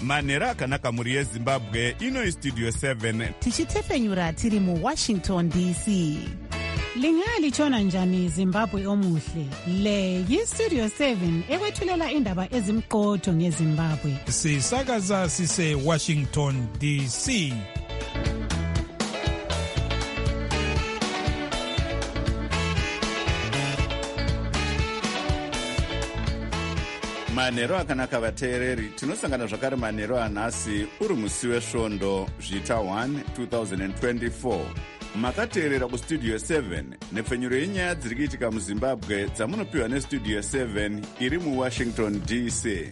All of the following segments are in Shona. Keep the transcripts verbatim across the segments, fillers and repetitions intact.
manhero akanaka mhuri yezimbabwe. Ino Studio seven tichitefenyura tiri muWashington D C. Lingalitshona njani Zimbabwe omuhle? Le yiStudio seven ekwethulela indaba ezimqotho ngeZimbabwe. Sisakaza sise Washington D C. manhero akanaka vateereri, tinosangana zvakare manhero anhasi uri musi wesvondo zvita one twenty twenty-four. Makateerera kustudio seven nepfenyuro yenyaya dziri kuitika muzimbabwe dzamunopiwa nestudio seven iri muwashington D C.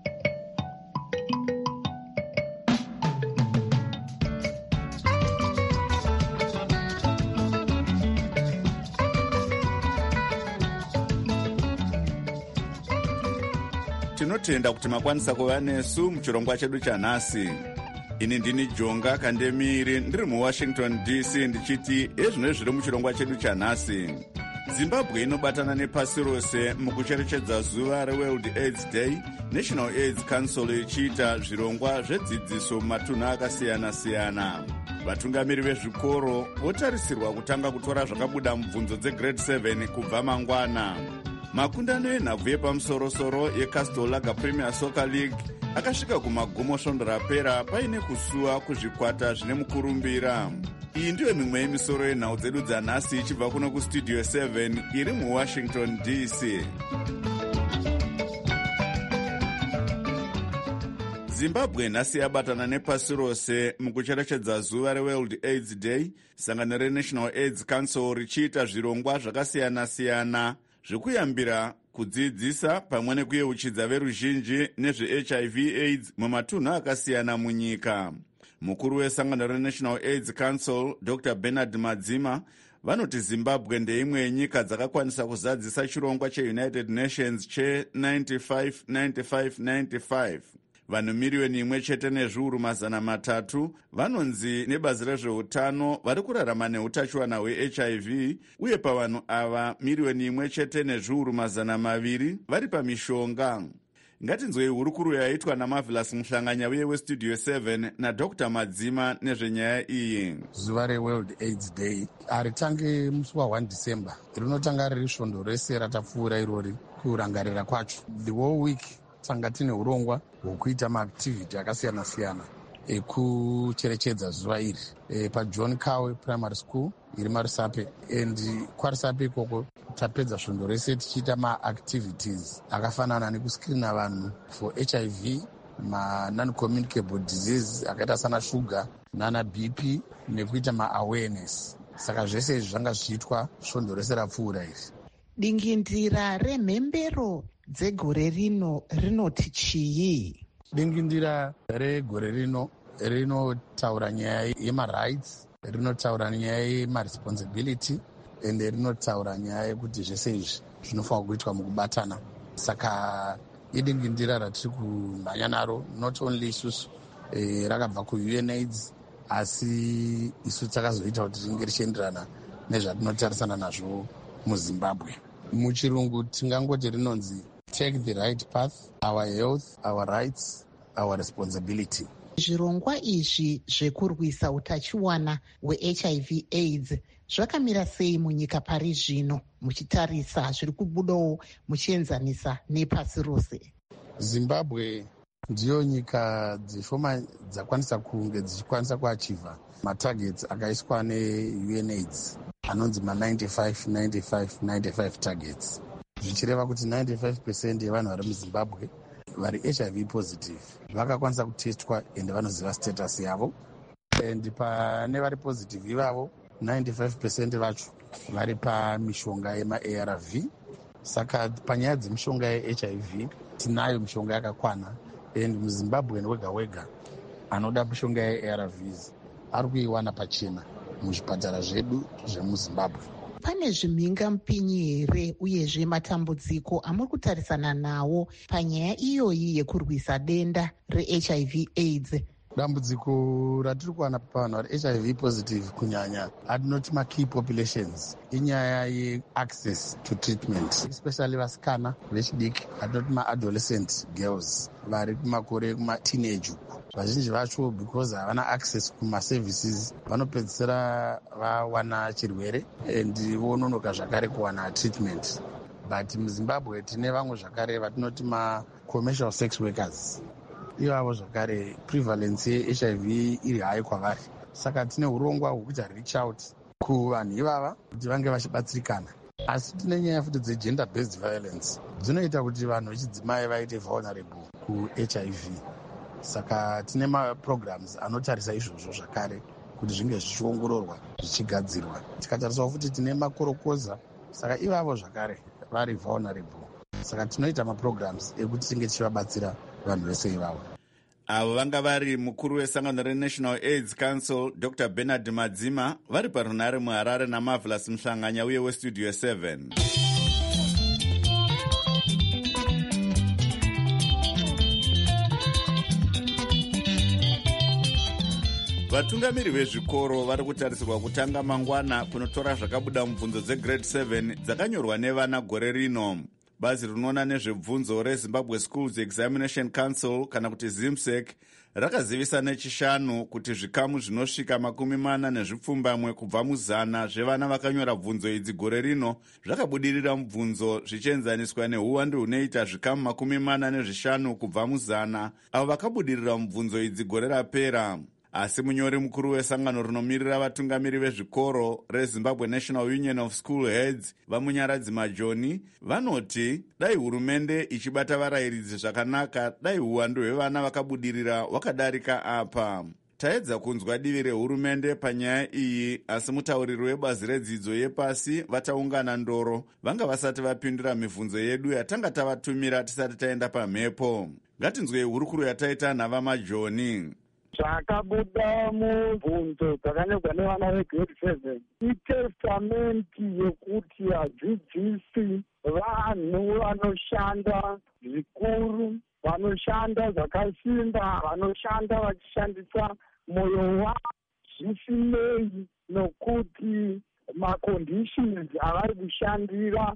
Tinotenda kuti makwanisa kuva nesu muchirongwa chedu chanhasi. Ini ndini Jonga Kandemiri ndiri muWashington D C ndichiti ezvino zviri muchirongwa chedu chanhasi. Zimbabwe inobatana nepasi rose mukucherechedza zuva reWorld AIDS Day. National AIDS Council ichiita zvirongwa zvedzidziso mumatunhu akasiyana-siyana. Vatungamiri vezvikoro votarisirwa kutanga kutora zvakabuda mubvunzo dzegrade seven kubva mangwana. Makundano enhabvu yepamusoro-soro yeCastle Lager Premier Soccer League akasvika kumagumo svondo rapera paine kusuwa kuzvikwata zvine mukurumbira. Iyi ndiyo mimwe yemisoro yenhau dzedu dzanhasi ichibva kuno kustudio seven iri muWashington D C. Zimbabwe nhasi yabatana nepasi rose mukucherechedza zuva reWorld AIDS Day. Sangano reNational AIDS Council richiita zvirongwa zvakasiyana-siyana zvekuyambira kudzidzisa pamwe nekuyeuchidza veruzhinji nezveH I V AIDS mumatunhu akasiyana munyika. Mukuru wesangano reNational AIDS Council Doctor Bernard Madzima vanoti Zimbabwe ndeimwe yenyika dzakakwanisa kuzadzisa chirongwa cheUnited Nations che95 95 95. Vanhu miriyoni imwe chete nezviuru mazana matatu vanonzi nebazi rezveutano vari kurarama neutachiwana hweH I V, uye pavanhu ava miriyoni imwe chete nezviuru mazana maviri vari pamishonga. Ngatinzwei hurukuru yaitwa naMarvelous Muhlanganya uye weStudio seven naDr Madzima nezvenyaya iyi. Zuva reWorld AIDS Day haritange musi wa one December, rinotanga riri svondo rese ratapfuura irori kurangarira kwacho. The whole week tanga tine urongwa hwokuita maactivity akasiyana-siyana ekucherechedza zuva iri e, paJohn Kawe Primary School iri Marisape. And kwaRisape ikoko tapedza svondo rese tichiita maactivities akafanana nekuscreena vanhu for H I V, ma-non-communicable disease akaita sana shuga nana B P, nekuita ma-awareness. Saka zvese izvi zvanga zvichiitwa svondo rese rapfuura iri. Dingindira remhembero dzegore rino rinoti chii? Dingindira regore rino rinotaura nyaya yemarights, rinotaura nyaya yemaresponsibility, ende rinotaura nyaya yekuti zvese izvi zvinofanira kuitwa mukubatana. Saka idingindira ratiri kumhanya naro, not only isusu e, rakabva kuUNAIDS, asi isu takazoita kuti ringe richienderana nezvatinotarisana nazvo muZimbabwe. Muchirungu tingangoti rinonzi take the right path, our health, our rights, our responsibility. Zvirongwa izvi zvekurwisa utachiwana hweH I V AIDS zvakamira sei munyika pari zvino muchitarisa zviri kubudawo muchienzanisa nepasi rose? Zimbabwe ndiyo nyika dzishoma dzakwanisa kunge dzichikwanisa kuachiva matargets akaiswa neUNAIDS anonzi ma-ninety-five ninety-five ninety-five targets, zvichireva kuti ninety-five percent yevanhu vari muZimbabwe vari H I V positive vakakwanisa kutestwa ende vanoziva status yavo. And pane vari positive ivavo ninety-five percent vacho vari pamishonga yema-A R V. Saka panyaya dzemishonga yeH I V tinayo mishonga yakakwana, and muZimbabwe wega wega anoda mishonga ye-A R Vs ari kuiwana pachena muzvipatara zvedu zvemuZimbabwe. Pane zvimhinga mupinyi here uyezve matambudziko amuri kutarisana nawo panyaya iyoyi yekurwisa denda reH I V AIDS dambudziko ratiri kuwana pavanhu vari H I V positive kunyanya hatinoti makey populations inyaya yeaccess to treatment, especially vasikana vechidiki, hatinoti maadolescent girls vari kumakore ekumateenage uku. Vazhinji vacho because havana access kumaservices vanopedzisira vawana chirwere and vononoka zvakare kuwana treatment. But muZimbabwe tine vamwe zvakare vatinoti macommercial sex workers, ivavo zvakare prevalence ye-H I V iri hai kwavari. Saka tine urongwa hwekuita reach out kuvanhu ivava kuti vange vachibatsirikana. Asi tine nyaya futi dze-gender based violence dzinoita kuti vanhu vechidzimai vaite vulnerable ku-H I V. Saka tine maprograms anotarisa izvozvo zvakare kuti zvinge zvichiongororwa zvichigadzirwa. Tikatarisawo futi tine makorokoza, saka ivavo zvakare vari vulnerable. Saka tinoita maprograms ekuti tinge tichivabatsira vanhu vese ivavo. Avo vanga vari mukuru wesangano reNational AIDS Council Doctor Bernard Madzima vari parunare muHarare naMarvelous Mhlanganya uye weStudio seven. Vatungamiri vezvikoro vari kutarisirwa kutanga mangwana kunotora zvakabuda mubvunzo dzegrade seven dzakanyorwa nevana gore rino. Bazi rinoona nezvebvunzo reZimbabwe Schools Examination Council kana kuti ZIMSEC rakazivisa nechishanu kuti zvikamu zvinosvika makumi mana nezvipfumbamwe kubva muzana zvevana vakanyora bvunzo idzi gore rino zvakabudirira mubvunzo zvichienzaniswa neuwandu hunoita zvikamu makumi mana nezvishanu kubva muzana avo vakabudirira mubvunzo idzi gore rapera. Asi munyori mukuru wesangano rinomirira vatungamiri vezvikoro reZimbabwe National Union of School Heads vamunyaradzi Majoni vanoti dai hurumende ichibata varayiridzi zvakanaka dai uwandu hwevana vakabudirira hwakadarika apa. Taedza kunzwa divi rehurumende panyaya iyi, asi mutauriri webazi redzidzo yepasi vataungana ndoro vanga vasati vapindura mibvunzo yedu yatanga tavatumira tisati taenda pamhepo. Ngatinzwei hurukuru yataita nhava Majoni. Zvakabuda mubvunzo dzakanyorwa nevana vegrade seven itestamenti yekuti vadzidzisi vanhu vanoshanda zvikuru, vanoshanda zvakasimba, vanoshanda vachishandisa mwoyo wavo zvisinei nokuti maconditions avari kushandira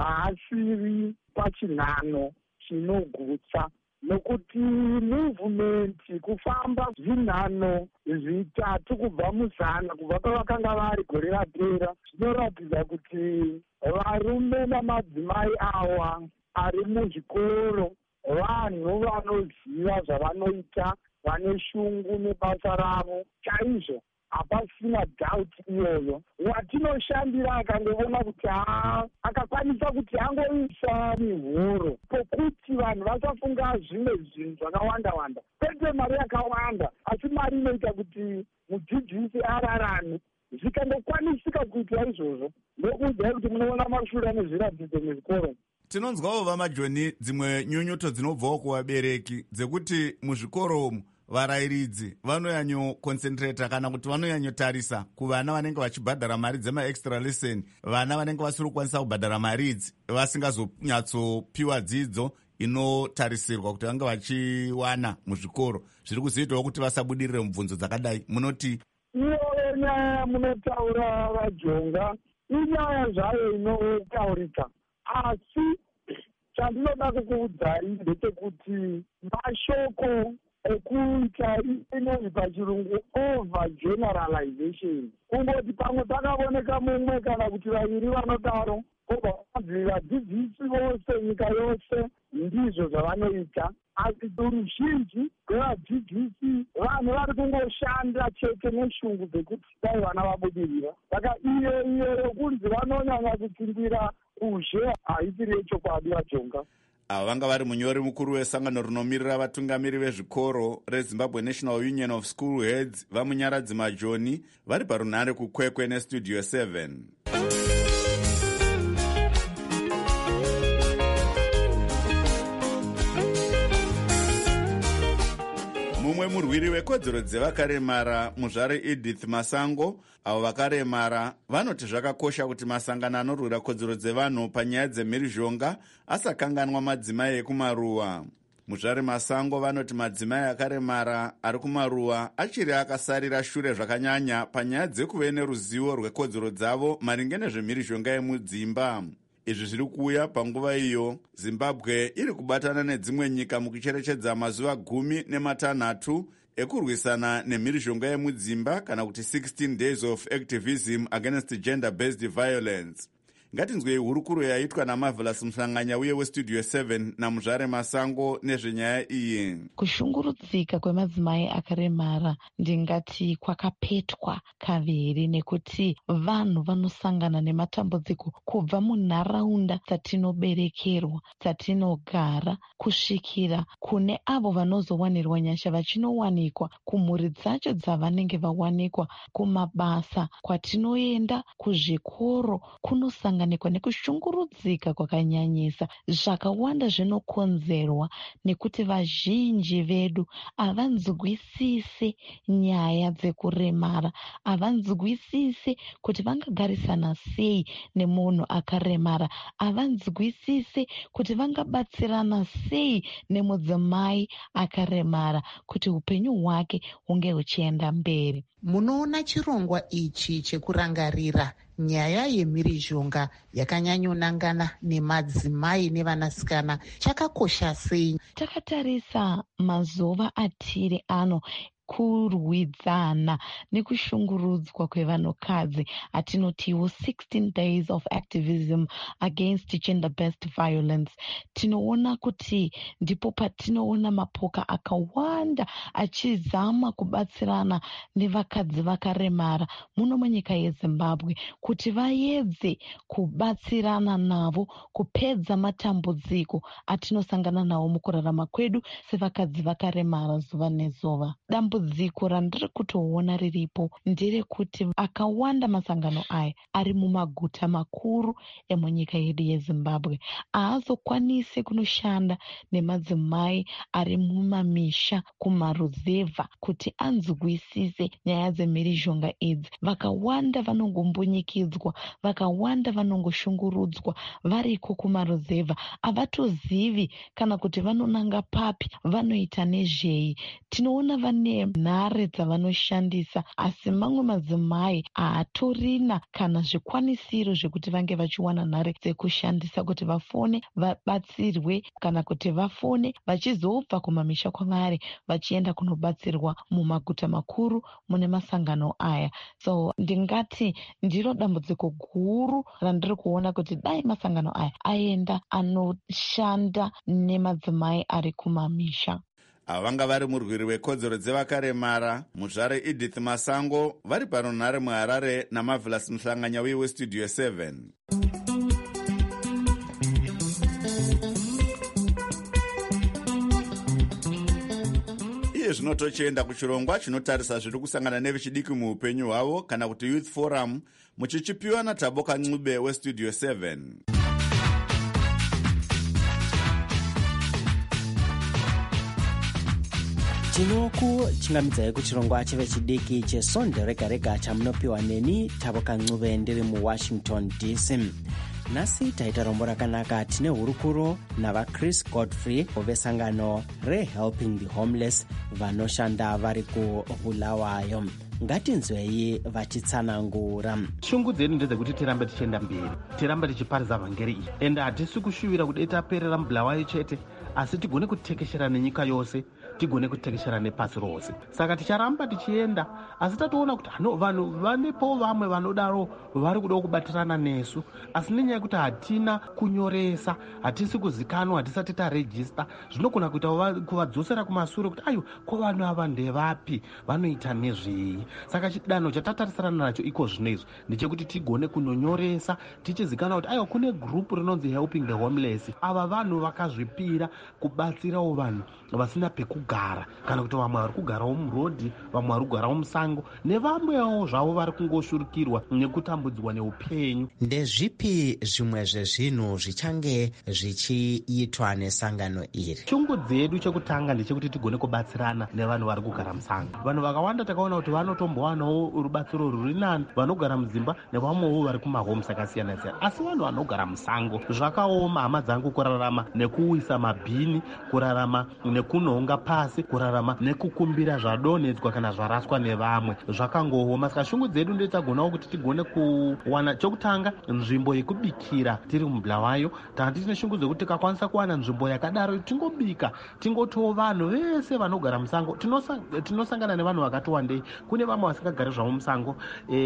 haasiri pachinhano chinogutsa. Nokuti movement kufamba zvinhano zvitatu kubva muzana kubva pavakanga vari gore rapera zvinoratidza kuti varume namadzimai awa ari muzvikoro vanhu vanoziva zvavanoita, vane shungu nebasa ravo chaizvo. Hapasina doubt iyoyo. Watinoshandira akangoona kuti akakwanisa kuti angoisa mihoro pokuti vanhu vasafunga zvimwe zvinhu zvakawanda-wanda. Pete mari yakawanda, asi mari inoita kuti mudzidzisi ararame. Zvikangokwanisika kuitwa izvozvo, ndokuudza kuti munoona mashure nezviratidzo muzvikoro. Tinonzwawo vaMajoni dzimwe nyunyuto dzinobvawo kuvabereki dzekuti muzvikoro umu varayiridzi vanoyanyoconcentrata kana kuti vanoyanyotarisa kuvana vanenge vachibhadhara mari dzemaextra lesson, vana vanenge vasiri kukwanisa kubhadhara mari idzi vasingazonyatsopiwa dzidzo inotarisirwa kuti vange vachiwana muzvikoro. Zviri kuzoitawo kuti vasabudirire mubvunzo dzakadai. Munoti iyoyo nyaya munotaura vaJonga inyaya zvayo inotaurika, asi chandinoda kukuudzai ndechekuti mashoko ekuita inonzi pachirungu over generalization, kungoti pamwe pakaoneka mumwe kana kuti vaviri vanodaro obva vanzi vadzidzisi vose nyika yose ndizvo zvavanoita. Asi ruzhinji rwevadzidzisi vanhu vari kungoshanda chete neshungu dzekuti dai vana vabudirira. Saka iyo iyo yokunzi vanonyanya kutsimbira kuzhe haisiri yechokwadi vaJonga. Ava vanga vari munyori mukuru wesangano rinomirira vatungamiri vezvikoro reZimbabwe National Union of School Heads vamunyaradzi Majoni vari parunare kukwekwe neStudio seven. Mumwe murwiri wekodzero dzevakaremara muzvare Edith Masango, avo vakaremara vanoti zvakakosha kuti masangano anorwira kodzero dzevanhu panyaya dzemhirizhonga asakanganwa madzimai ekumaruwa. muzvare Masango vanoti madzimai akaremara ari kumaruwa achiri akasarira shure zvakanyanya panyaya dzekuve neruzivo rwekodzero dzavo maringe nezvemhirizhonga yemudzimba. Izvi zviri kuuya panguva iyo Zimbabwe iri kubatana nedzimwe nyika mukucherechedza mazuva gumi nematanhatu ekurwisana nemhirizhonga yemudzimba kana kuti sixteen days of activism against gender-based violence. Ngatinzwei hurukuro yaitwa naMarvelous Mhlanganya uye westudio seven namuzvare Masango nezvenyaya iyi. Kushungurudzika kwemadzimai akaremara ndingati kwakapetwa kaviri, nekuti vanhu vanosangana nematambudziko kubva munharaunda dzatinoberekerwa, dzatinogara, kusvikira kune avo vanozowanirwa nyasha vachinowanikwa kumhuri dzacho dzavanenge vawanikwa, kumabasa kwatinoenda, kuzvikoro kunosangana nekushungurudzika kwakanyanyisa. Zvakawanda zvinokonzerwa nekuti vazhinji vedu havanzwisise nyaya dzekuremara, havanzwisise kuti vangagarisana sei nemunhu akaremara, havanzwisise kuti vangabatsirana sei nemudzimai akaremara kuti upenyu hwake hunge huchienda mberi. Munoona chirongwa ichi chekurangarira nyaya yemhirizhonga yakanyanyonangana nemadzimai nevanasikana chakakosha sei? Takatarisa mazuva atiri ano kurwidzana nekushungurudzwa kwevanhukadzi atinotiwo sixteen days of activism against gender-based violence. Tinoona kuti ndipo patinoona mapoka akawanda achizama kubatsirana nevakadzi vakaremara muno munyika yeZimbabwe kuti vaedze kubatsirana navo kupedza matambudziko atinosangana nawo mukurarama kwedu sevakadzi vakaremara zuva nezuva. Dambudziko randiri kutoona riripo nderekuti akawanda masangano aya ari mumaguta makuru emunyika yedu yeZimbabwe haazokwanisi kunoshanda nemadzimai ari mumamisha kumaruzevha kuti anzwisise nyaya dzemhirizhonga idzi. Vakawanda vanongombunyikidzwa, vakawanda vanongoshungurudzwa variko kumaruzevha, havatozivi kana kuti vanonanga papi, vanoita nezvei. Tinoona vane nhare dzavanoshandisa, asi mamwe madzimai haatorina kana zvikwanisiro zvekuti vange vachiwana nhare dzekushandisa kuti vafone vabatsirwe kana kuti vafone vachizobva kumamisha kwavari vachienda kunobatsirwa mumaguta makuru mune masangano aya. So ndingati ndiro dambudziko guru randiri kuona kuti dai masangano aya aenda anoshanda nemadzimai ari kumamisha. Avanga vari murwiri wekodzero dzevakaremara muzvare Edith Masango vari pano nhare muHarare naMarvelous Mhlanganya uye westudio seven. Iye zvino tochienda kuchirongwa chinotarisa zviri kusangana nevechidiki muupenyu hwavo kana kuti Youth Forum muchichipiwa naTaboka Ncube westudio seven. Tinokuchingamidzai kuchirongwa chevechidiki chesonde rega rega chamunopiwa neni Taboka Ncube ndiri muWashington D C. Nasi taita rombo rakanaka tine hurukuro navaChris Godfrey vesangano reHelping the Homeless vanoshanda vari kuBulawayo. Ngatinzwei vachitsanangura. Shungu dzedu ndedzekuti tirambe tichienda mberi, tirambe tichiparidza vhangeri iyi, ende hatisi kushuvira kuti taperera muBulawayo chete, asi tigone kutekeshera nenyika yose, tigone kutekeshera nepasi rose. Saka ticharamba tichienda, asi tatoona kuti hano vanhu vanepo vamwe vanodaro vari kuda kubatirana nesu, asi nenyaya yekuti hatina kunyoresa, hatisi kuzikanwa, hatisati tarejista, zvinogona kuita kuvadzosera kumashure kuti ayo ko vanhu ava ndevapi, vanoita nezvei. Saka chidanho chatatarisana nacho iko zvinezvi ndechekuti tigone kunonyoresa tichizikana kuti ayo kune group rinonzi Helping the Homeless. Ava vanhu vakazvipira kubatsirawo vanhu vasina pekugara, kana kuti vamwe vari kugarawo murodhi, vamwe vari kugarawo musango, nevamwewo zvavo vari kungoshurukirwa nekutambudzwa neupenyu. Ndezvipi zvimwe zvezvinhu zvichange zvichiitwa nesangano iri? Chungu dzedu chekutanga ndechekuti tigone kubatsirana nevanhu vari kugara musango. Vanhu vakawanda takaona kuti vanotombowanawo rubatsiro rwuri nani, vanogara mudzimba nevamwewo vari kumahomes akasiyana siyana. Asi vanhu vanogara musango zvakaoma, hama dzangu, kurarama nekuwisa mabhini, kurarama nekunhonga pasi, kurarama nekukumbira zvadonhedzwa kana zvaraswa nevamwe, zvakangooma. Saka shungu dzedu ndetagonawo kuti tigone kuwana chokutanga nzvimbo yekubikira tiri muBulawayo. Tanga tine shungu dzekuti tikakwanisa kuwana nzvimbo yakadaro tingobika, tingotiwo vanhu vese vanogara musango. Tinosangana nevanhu vakati wandei. Kune vamwe vasingagari zvavo musango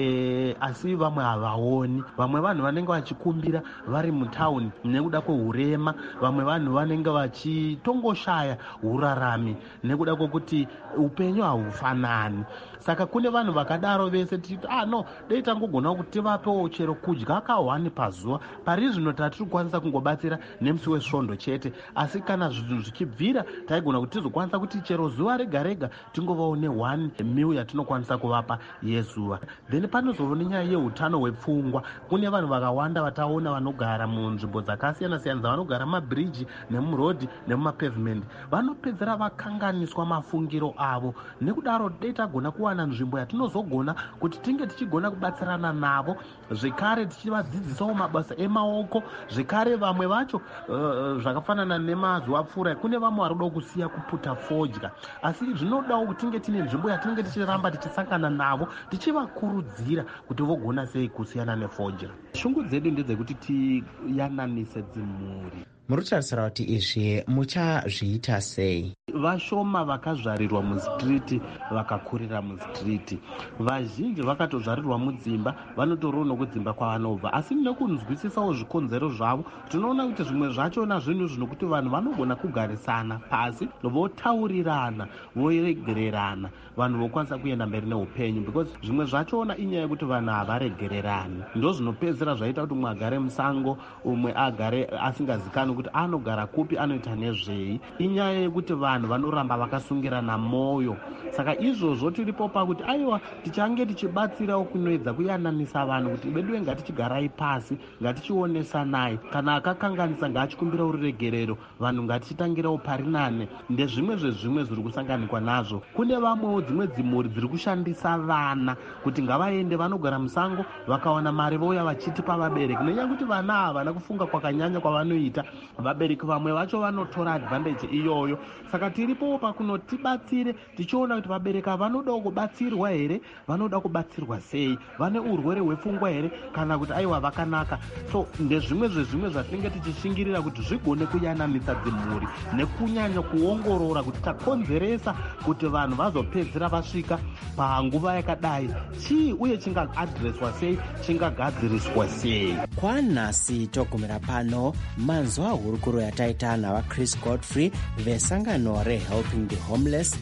e, asi vamwe havaoni. Vamwe vanhu vanenge vachikumbira vari mutauni nekuda kwehurema. Vamwe vanhu vanenge vachitongoshaya urarami nekuda kwokuti upenyu hahufanani. Saka kune vanhu vakadaro vese tichiti ah no, dei tangogona kuti tivapewo chero kudya kahwani pazuva. Pari zvino tatiri kukwanisa kungobatsira nemusi wesvondo chete, asi kana zvinhu zvichibvira taigona kuti tizokwanisa kuti chero zuva rega rega tingovawo nehwani miu yatinokwanisa kuvapa yezuva. Then panozova nenyaya yeutano hwepfungwa. Kune vanhu vakawanda vataona vanogara munzvimbo dzakasiyana siyana, vanogara mabiriji nemurodhi nemumapavement, vanopedzera vakanganiswa mafungiro avo. Nekudaro dei tagona kuwana nzvimbo yatinozogona kuti tinge tichigona kubatsirana navo, zvekare tichivadzidzisawo mabasa emaoko. Zvekare vamwe vacho uh, zvakafanana nemazuva apfuura, kune vamwe vari kuda kusiya kuputa fodya, asi zvinodawo kuti tinge tine nzvimbo yatinenge tichiramba tichisangana navo, tichivakurudzira kuti vogona sei kusiyana nefodya. Shungu dzedu ndedzekuti tiyananise dzimhuri. Muri kutarisira kuti izvi muchazviita sei? Vashoma vakazvarirwa mustriti vakakurira mustriti, vazhinji vakatozvarirwa mudzimba, vanotoriwo nokudzimba kwavanobva. Asi nekunzwisisawo zvikonzero zvavo, tinoona kuti zvimwe zvachona zvinhu zvinokuti vanhu vanogona kugarisana pasi votaurirana, voregererana, vanhu vokwanisa kuenda mberi neupenyu, because zvimwe zvachona inyaya yekuti vanhu havaregererani. Ndo zvinopedzera zvaita kuti umwe agare musango, umwe agare asingazikani kuti anogara kupi, anoita nezvei. Inyaya yekuti vanhu vanoramba vakasungirana moyo. Saka izvozvo tiripo pakuti aiwa tichange tichibatsirawo kunoedza kuyananisa vanhu kuti bedwe ngatichigarai pasi, ngatichionesanai. Kana akakanganisa ngachikumbira uregerero, vanhu ngatichitangirawo pari nane. Ndezvimwe zvezvimwe zviri kusanganikwa nazvo. Kune vamwewo dzimwe dzimhuri dziri kushandisa vana kuti ngavaende vanogara musango, vakawana mari vouya vachitipa vabereki. Nenyaya kuti vana havana kufunga kwakanyanya kwavanoita, vabereki vamwe vacho vanotora advantage iyoyo. Saka tiripo pakunotibatsire tichiona kuti vabereki vanodawo kubatsirwa here, vanoda kubatsirwa sei, vane urwere hwepfungwa here, kana kuti aiwa vakanaka. So ndezvimwe zvezvimwe zvatinenge tichishingirira kuti zvigone kuyananisa dzimhuri nekunyanya kuongorora kuti takonzeresa kuti vanhu vazopedzera vasvika panguva yakadai chii, uye chingaadhireswa sei, chingagadziriswa sei. Kwanhasi togumira pano manzwa hurukuro yataita navaChris Godfrey vesangano reHelping the Homeless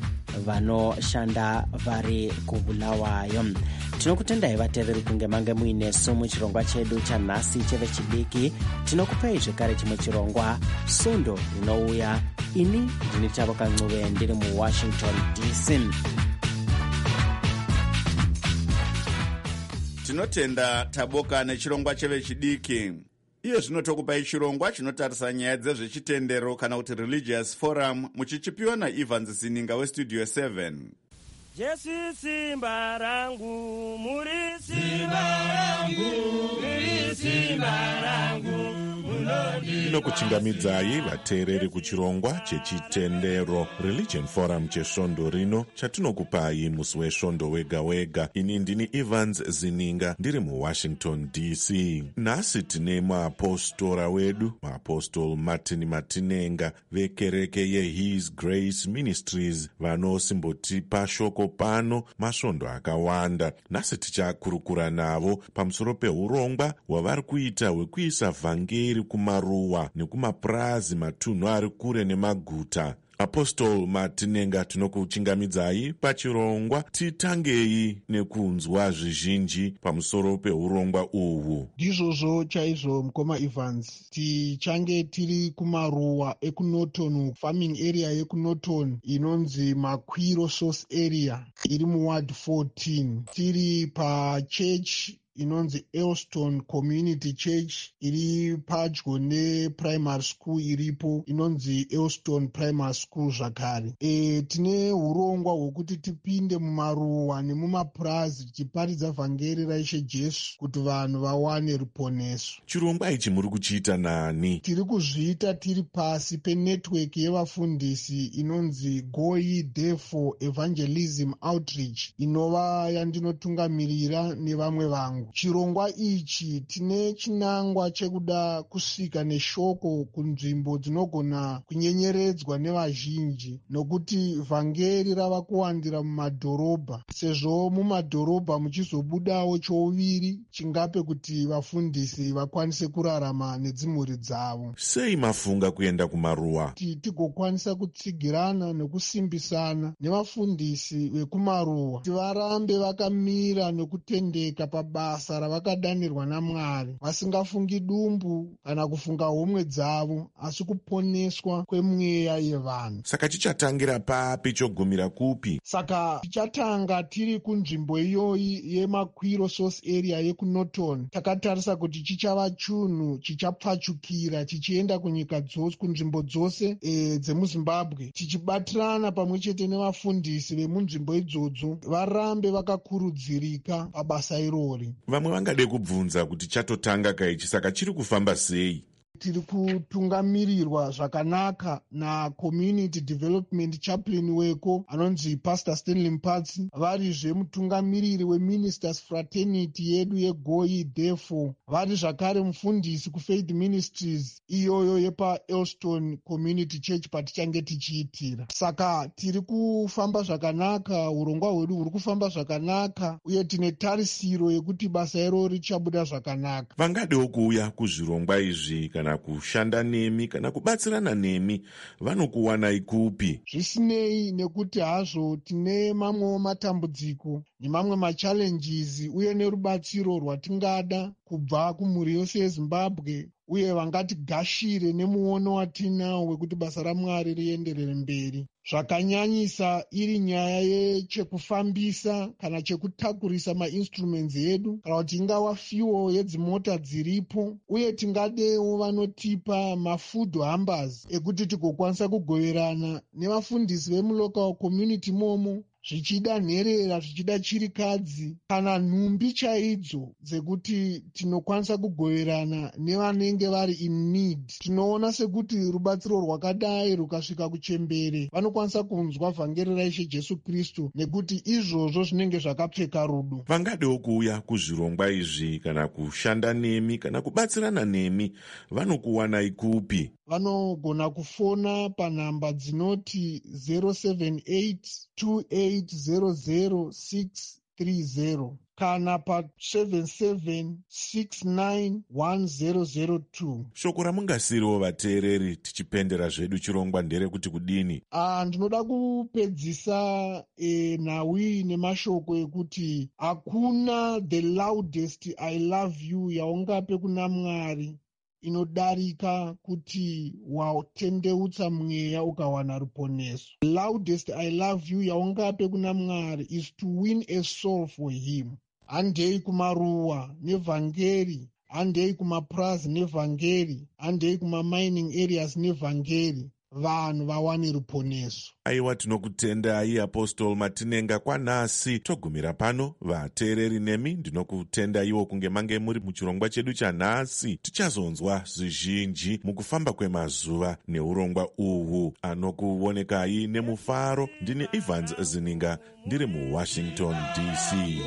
vanoshanda vari kuBulawayo. Tinokutendai vateveri kunge mange muinesu muchirongwa chedu chanhasi chevechidiki. Tinokupei zvekare chimwe chirongwa Sondo rinouya. Ini ndini Tavoka Ncube ndiri muWashington D C. Tinotenda Taboka nechirongwa chevechidiki. Iye zvino tokupai chirongwa chinotarisa nyaya dzezvechitendero kana kuti Religious Forum, muchichipiwa naEvans Zininga weStudio seven. Jesu simba rangu, muri simba rangu, muri simba rangu. Inokuchingamidzai vateereri kuchirongwa chechitendero Religion Forum chesvondo rino chatinokupai musi wesvondo wega wega. Ini ndini Evans Zininga ndiri muWashington D C. Nhasi tine maapostora wedu, maapostol Martin Matinenga vekereke yeHis Grace Ministries vanosimbotipa shoko pano masvondo akawanda. Nhasi tichakurukura navo pamusoro peurongwa hwavari kuita hwekuisa vhangeri kumaruwa nekumapurazi matunhu ari kure nemaguta. Apostle Matinenga, tinokuchingamidzai pachirongwa. Titangei nekunzwa zvizhinji pamusoro peurongwa uhwu. Ndizvozvo chaizvo mukoma Evans, tichange tiri kumaruwa ekuNorton, farming area yekuNorton inonzi Makwiro Source area iri muward fourteen, tiri pachurch inonzi Elston Community Church iri padyo neprimary school iripo inonzi Elston Primary School zvakare. E, tine urongwa hwekuti tipinde mumaruwa nemumapurazi tichiparidza vhangeri raIshe Jesu kuti vanhu vawane ruponeso. Chirongwa ichi muri kuchiita nani? Tiri kuzviita tiri pasi penetwork yevafundisi inonzi Go Ye Therefore Evangelism Outreach inova yandinotungamirira nevamwe vangu. Chirongwa ichi tine chinangwa chekuda kusvika neshoko kunzvimbo dzinogona kunyenyeredzwa nevazhinji, nokuti vhangeri rava kuwandira mumadhorobha, sezvo mumadhorobha muchizobudawo chouviri chingape kuti vafundisi vakwanise kurarama nedzimhuri dzavo. Sei mafunga kuenda kumaruwa? Tigokwanisa kutsigirana nekusimbisana nevafundisi vekumaruwa kuti varambe vakamira nekutendeka pabasa ravakadanirwa naMwari, vasingafungi dumbu kana kufunga homwe dzavo, asi kuponeswa kwemweya yevanhu. Saka chichatangira papi chogumira kupi? Saka tichatanga tiri kunzvimbo iyoyi yeMakwiro Source area yekuNorton. Takatarisa kuti chichava chunhu chichapfachukira chichienda kunyika dzose, kunzvimbo dzose e, dzemuZimbabwe, tichibatirana pamwe chete nevafundisi vemunzvimbo idzodzo varambe vakakurudzirika pabasa irori. Vamwe vangade kubvunza kuti chatotanga kaichi, saka chiri kufamba sei? Tiri kutungamirirwa zvakanaka naCommunity Development Chaplain weko anonzi Pastor Stanley Mpatsi, varizve mutungamiriri weMinisters Fraternity yedu yeGo Ye Therefore, vari zvakare mufundisi kuFaith Ministries iyoyo yepa Elston Community Church patichange tichiitira. Saka tiri kufamba zvakanaka, urongwa hwedu huri kufamba zvakanaka, uye tine tarisiro yekuti basa iro richabuda zvakanaka. Vangadewo kuuya kuzvirongwa izvi kana kushanda nemi kana kubatsirana nemi, vanokuwanai kupi? Zvisinei nekuti hazvo tine mamwewo matambudziko nemamwe machallenges uye nerubatsiro rwatingada kubva kumhuri yose yeZimbabwe, uye vangatigashire nemuono watinawo wekuti basa raMwari rienderere mberi. Zvakanyanyisa iri nyaya yechekufambisa kana chekutakurisa mainstruments edu, kana kuti ingava fuel yedzimota dziripo, uye tingadewo vanotipa mafood hampers ekuti tigokwanisa kugoverana nevafundisi vemulocal community momo, zvichida nherera, zvichida chirikadzi kana nhumbi chaidzo dzekuti tinokwanisa kugoverana nevanenge vari in need. Tinoona sekuti rubatsiro rwakadai rukasvika kuchembere, vanokwanisa kunzwa vhangeri raIshe Jesu Kristu, nekuti izvozvo zvinenge zvakapfeka rudo. Vangadewo kuuya kuzvirongwa izvi kana kushanda nemi kana kubatsirana nemi, vanokuwanai kupi? Vanogona kufona panhamba dzinoti zero seven eight two eight zero zero six three zero kana pa seven seven six nine one zero zero two. Shoko ramungasiriwo vateereri tichipendera zvedu chirongwa nderekuti kudini? Ah, ndinoda kupedzisa e, nawi nemashoko ekuti hakuna the loudest I love you yaungape kuna Mwari inodarika kuti watendeutsa mweya ukawana ruponeso. Loudest I love you yaungape kuna Mwari is to win a soul for him. Handei kumaruwa nevhangeri, handei kumapurazi nevhangeri, handei kumamining areas nevhangeri, vanhu vawane ruponeso. Aiwa, tinokutendai Apostle Matinenga kwanhasi. Togumira pano, vateereri nemi ndinokutendaiwo kunge mange muri muchirongwa chedu chanhasi. Tichazonzwa zvizhinji mukufamba kwemazuva neurongwa uhwu. Anokuonekai nemufaro, ndini Evans Zininga, ndiri muWashington D C.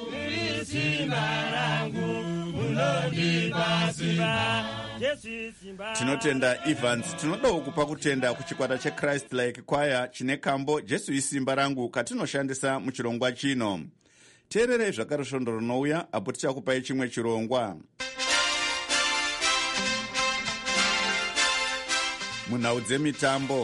Tinotenda Evans. Tinodawo kupa kutenda kuchikwata cheChrist Like Choir chine kambo Jesu isimba rangu katinoshandisa muchirongwa chino. Teererei zvakare svondo rinouya apo tichakupai chimwe chirongwa. Munhau dzemitambo,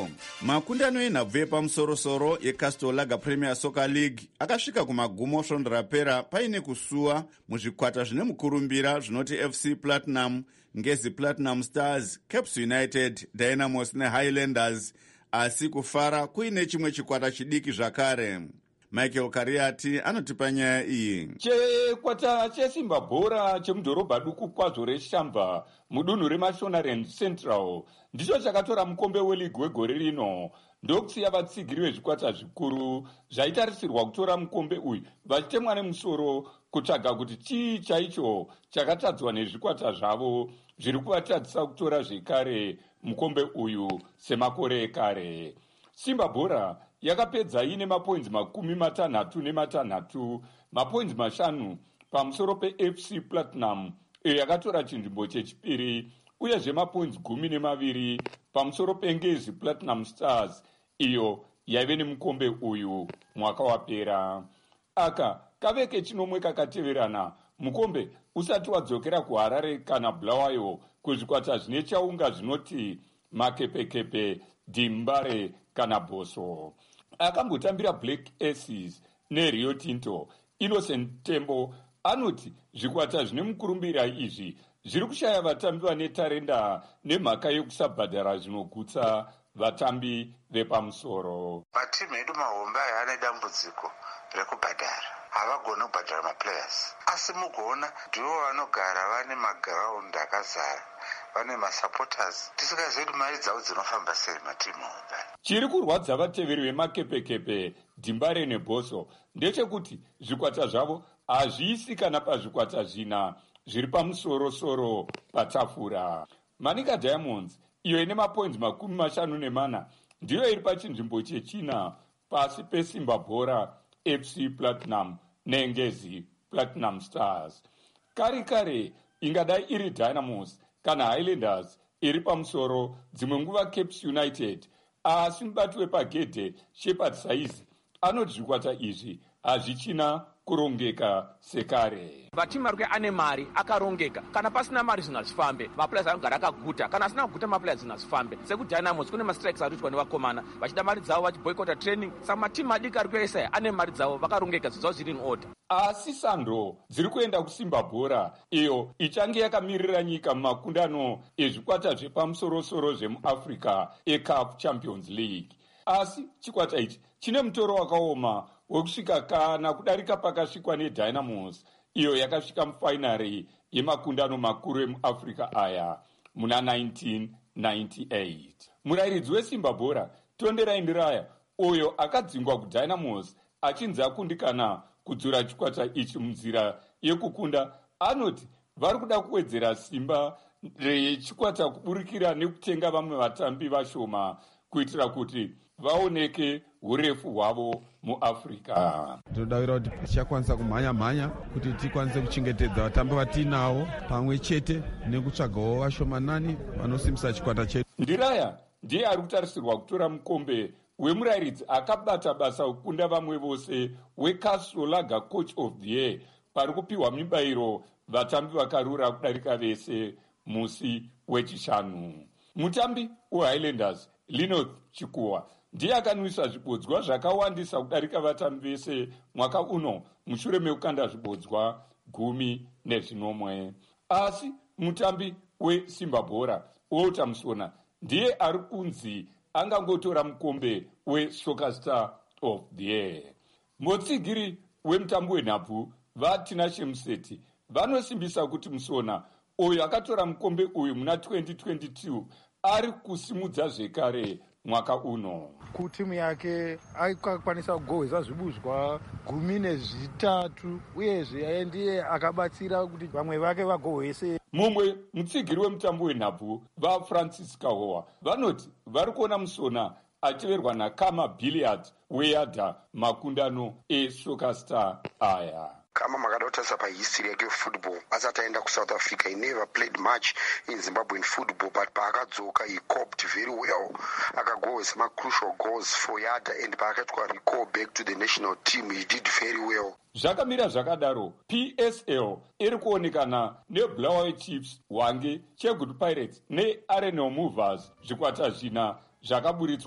makundano enhabvu yepamusorosoro yecastor lager premier soccer league akasvika kumagumo svondo rapera paine kusuwa muzvikwata zvine mukurumbira zvinoti F C Platinum, Ngezi Platinum Stars, Caps United, Dynamos neHighlanders, asi kufara kuine chimwe chikwata chidiki zvakare. Michael Kariati anotipa nyaya iyi. Chikwata chesimba bhora chemudhorobha duku kwazvo reshamba mudunhu reMashonaland Central ndicho chakatora mukombe weligi wegore rino, ndokusiya vatsigiri vezvikwata zvikuru zvaitarisirwa kutora mukombe uyu vachitemwa nemusoro kutsvaga kuti chii chaicho chakatadzwa nezvikwata zvavo zviri kuvatadzisa kutora zvekare mukombe uyu semakore ekare. Simba bhora yakapedza ine mapoinzi makumi matanhatu nematanhatu, mapoinzi mashanu pamusoro peF C Platinum iyo yakatora chinzvimbo chechipiri, uyezve mapoinzi gumi nemaviri pamusoro peNgezi Platinum Stars iyo yaive nemukombe uyu mwaka wapera. Aka kave kechinomwe kakateverana mukombe usati wadzokera kuHarare kana Bulawayo kuzvikwata zvine chaunga zvinoti makepekepe, Dimbare kana Boso. Akambotambira Black Aces neRio Tinto, Innocent Tembo anoti zvikwata zvine mukurumbira izvi zviri kushaya vatambi vane tarenda nemhaka yekusabhadhara zvinogutsa vatambi vepamusoro. Matimu edu mahombe aya ane dambudziko rekubhadhara, havagoni kubhadhara maplayers, asi mugoona ndivo vanogara vane magiraundi akazara, vane masupporters, tisingazivi kuti mari dzavo dzinofamba sei matimu mahombe. Chiri kurwadza vateveri vemakepekepe, Dimbare neBoso ndechekuti zvikwata zvavo hazviisi kana pazvikwata zvina zviri pamusoro-soro patafura. Manika Diamonds iyo ine mapoinzi makumi mashanu nemana ndiyo iri pachinzvimbo chechina pasi pesimba bhora F C Platinum neNgezi Platinum Stars. Kare kare ingadai iri Dynamos kana Highlanders iri pamusoro, dzimwe nguva Caps United, asi mubati wepagedhe Shepard Saizi anoti zvikwata izvi hazvichina kurongeka sekare. Matimu ari ane mari akarongeka, kana pasina mari zvingazvifambe, maplayers anogara akaguta, kana asina kuguta maplayers zvingazvifambe. Sekudynamos kune mastrikes ari kuitwa nevakomana vachida mari dzavo vachiboycota training, saka matimu adiki ari kuisa ane mari dzavo vakarongeka, zvidzavo zviri in order. Asi Sandro dziri kuenda kusimba bhora iyo ichange yakamirira nyika mumakundano ezvikwata zvepamusoro-soro zvemuAfrica eCAF Champions League. Asi chikwata ichi chine mutoro wakaoma wekusvika kana kudarika pakasvikwa neDynamos iyo yakasvika mufainari yemakundano makuru emuAfrica aya muna nineteen ninety-eight. Murayiridzi wesimba bhora Tonderai Ndiraya uyo akadzingwa kuDynamos achinzi akundikana kudzura chikwata ichi munzira yekukunda anoti vari kuda kuwedzera simba rechikwata kuburikira nekutenga vamwe vatambi vashoma kuitira kuti vaoneke urefu hwavo muAfrica. Tinodaira kuti tichakwanisa kumhanya-mhanya kuti tikwanise kuchengetedza vatambi vatinavo pamwe chete nekutsvagawo vashomanani vanosimbisa chikwata chedu. Ndiraya ndiye ari kutarisirwa kutora mukombe wemurayiridzi akabata basa kukunda vamwe vose weCastor Lager Coach of the Year pari kupiwa mibayiro vatambi vakarura kudarika vese musi wechishanu. Mutambi weHighlanders Lino Chikuwa ndiye akanwisa zvibodzwa zvakawandisa kudarika vatambi vese mwaka uno mushure mekukanda zvibodzwa gumi nezvinomwe. Asi mutambi wesimba bhora Walter Musona ndiye ari kunzi angangotora mukombe weSoccer Star of the Year. Mutsigiri wemutambo wenhabvu vaTinashe Museti vanosimbisa kuti Musona uyo akatora mukombe uyu muna twenty twenty-two ari kusimudza zvekare mwaka uno. Kutimu yake akakwanisa kugohwesa zvibudzwa gumi nezvitatu uyezve ndiye akabatsira kuti vamwe vake vagohwese. Mumwe mutsigiri wemutambo wenhabvu vaFrancis Kahowa vanoti vari kuona Musona achiverwa naKama Billiard weYadha makundano eSoccer Star aya. Kama makada kutarisa pahistory yake football asati aenda kuSouth Africa, he never played much in Zimbabwean football, but paakadzoka he coped very well, akagoal some crucial goals for Yadha, and paakatwa recall back to the national team, he did very well. Zvakamira zvakadaro, P S L iri kuonekana neBulawayo Chiefs, Hwange, Chegwood Pirates neArenal Movers, zvikwata zvina zvakaburitswa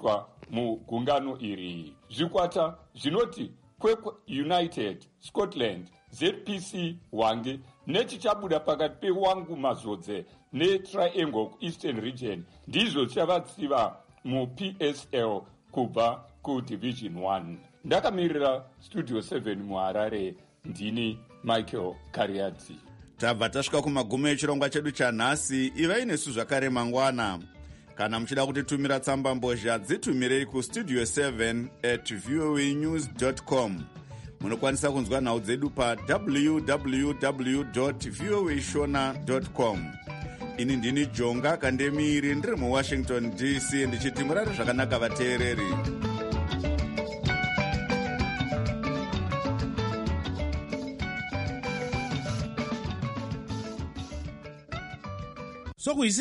mugungano iri. Zvikwata zvinoti Quake United, Scotland, Z P C Hwange nechichabuda pakati peWangu Mazodze neTriangle Eastern Region ndizvo chavatsiva muP S L kubva kuDivision one. Ndakamirira Studio seven muHarare, ndini Michael Kariadzi. Tabva tasvika kumagumo echirongwa chedu chanhasi. Ivai nesu zvakare mangwana. Kana muchida kutitumira tsamba mbozha, dzitumirei kustudio seven at voanews dot com. Munokwanisa kunzwa nhau dzedu pa w w w dot voa shona dot com. Ini ndini Jonga Kandemiri, ndiri muWashington D C, ndichiti murare zvakanaka vateereri. So